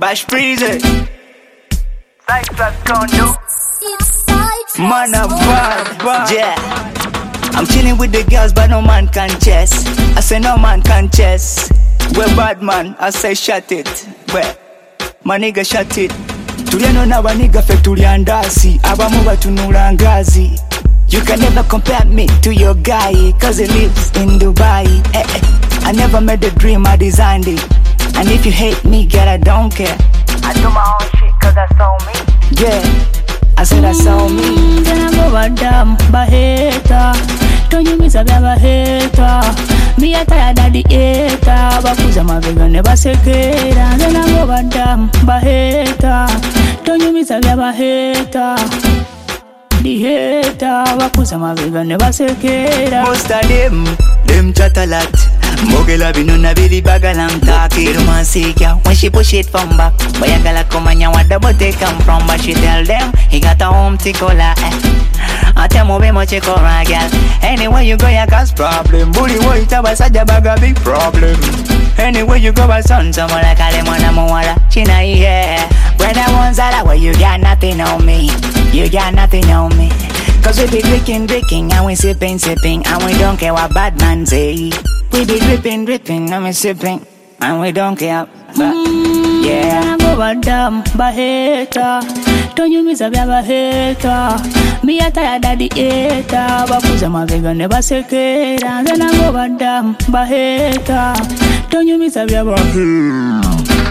Bash Breezy. Cyclops Condo. Man a bad. Yeah. I'm chilling with the girls, but no man can chess. I say no man can chess. We're bad man, I say shut it. Where? My nigga shut it. Tuliano na waniga fe tuliandasi. Abamu batunula ngazi. You can never compare me to your guy, cause he lives in Dubai. I never made a dream, I designed it. And if you hate me, girl, I don't care. I do my own shit cause I saw me. Yeah, I said I saw me. Then I go badam, baheta. Tonyumiza bya baheta. Me a tired of the hater. Bakuza mabega never sekera. Then I go badam, baheta. Tonyumiza bya baheta. The hater, bakuza mabega never sekera. Most of them chat a lot. Mogela binuna bili bagalam taki. Roman sick ya when she push it from back. Boy a gala come and ya what the boat they come from. But she tell them he got a home ticola. I tell me be much chikora girl. Anywhere you go ya cause problem. Bully boy taba saja baga big problem. Anywhere you go a son someone like a lemon and mawala. China yeah. When I want Zala where you got nothing on me. You got nothing on me. Cause we be drinking and we sipping and we don't care what bad man say. We be dripping and we sipping and we don't care. But, yeah. Go badam, baheta. Tonyumiza bya baheta. Me a tired of the hater. Bakuza mabega never sekera. Then I go badam, baheta. Tonyumiza bya baheta.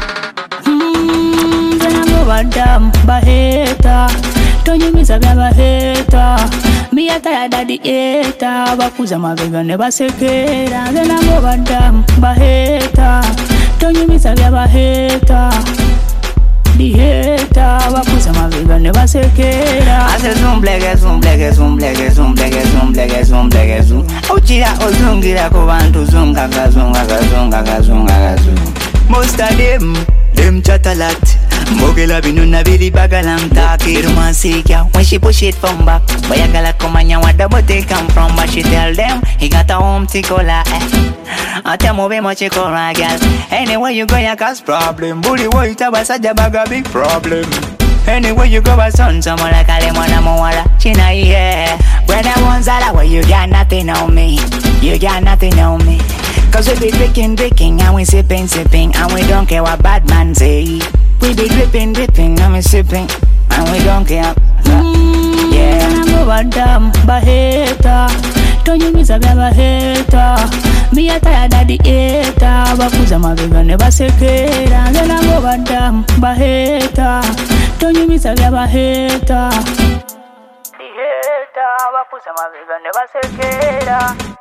Then I go badam, baheta. Tonyumiza bya baheta. Me a tired of the hater. Bakuza mabega never sekera. Then I go badam, baheta. Tonyumiza bya baheta. The hater, bakuza mabega never sekera. I say zoom blege. Uchira ozungira ko bantu zunga. Most of them chat a lot. Mogela binuna bili bagalam taki. Roman sick ya when she push it from back. Boy a gala come and ya what the boat they come from. But she tell them he got a home ticola. I tell me be much chikora girl. Anywhere you go ya cause problem. Bully boy taba saja baga big problem. Anywhere you go a son someone like a lemon and mawala. China yeah. When I want Zala where you got nothing on me. You got nothing on me. Cause we be drinking and we sipping and we don't care what bad man say. We be dripping and we sipping and we don't care. Yeah. Go badam, baheta. Tonyumiza bya baheta. Me a tired of the hater. Bakuza mabega never sekera. Then I go badam, baheta. Tonyumiza bya baheta. The hater, bakuza mabega never sekera.